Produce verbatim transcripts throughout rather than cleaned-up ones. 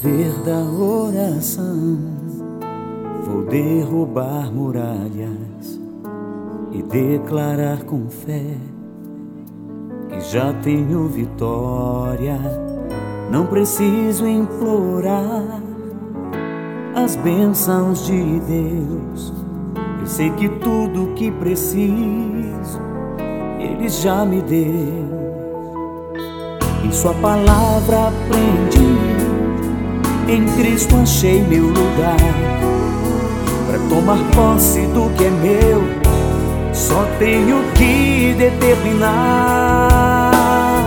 poder da oração, vou derrubar muralhas e declarar com fé que já tenho vitória. Não preciso implorar as bênçãos de Deus. Eu sei que tudo que preciso Ele já me deu. Em Sua palavra aprendi, em Cristo achei meu lugar. Para tomar posse do que é meu, só tenho que determinar.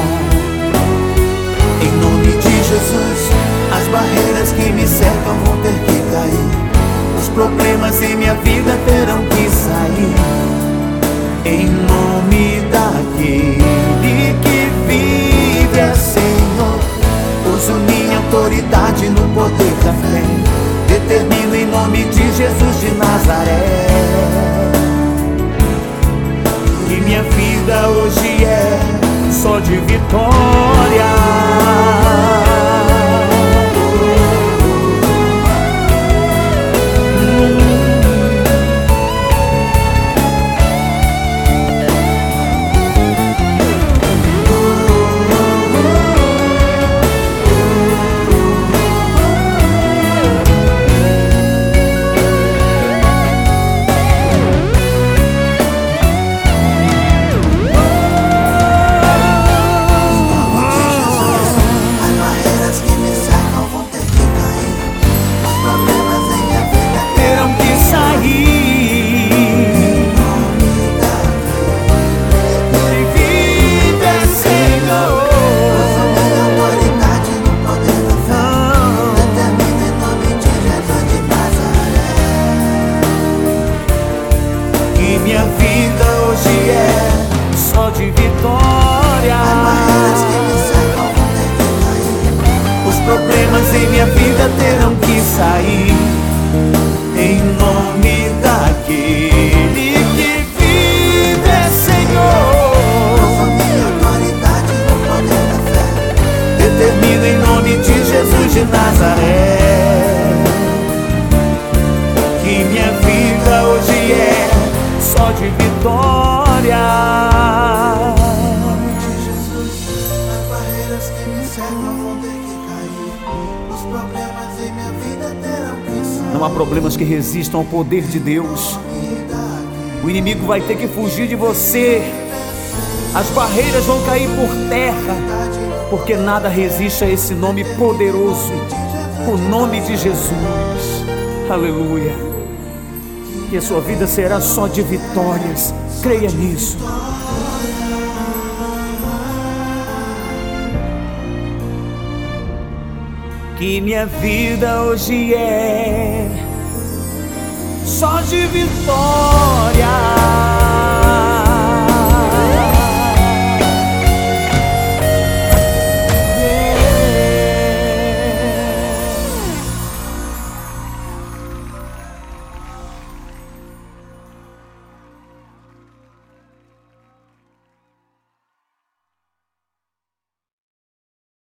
Em nome de Jesus, as barreiras que me cercam vão ter que cair. Os problemas em minha vida terão que sair. Em nome daquele que vive, é Senhor, uso minha autoridade no poder da fé. Determino em nome de Jesus de Nazaré que minha vida hoje é só de vitória. Minha vida hoje é só de vitória. As barreiras que me cercam vão ter que cair. Os problemas em minha vida terão que sair. Em nome daquele que vive, é Senhor, uso minha autoridade no poder da fé. Determino em nome de Jesus de Nazaré que minha vida hoje é só de vitória. Em nome de Jesus, as barreiras que me cercam vão ter que cair. Os problemas em minha vida terão que sair. Não há problemas que resistam ao poder de Deus. O inimigo vai ter que fugir de você. As barreiras vão cair por terra, porque nada resiste a esse nome poderoso, o nome de Jesus. Aleluia. Que a sua vida será só de vitórias. Creia nisso. Que minha vida hoje é só de vitória.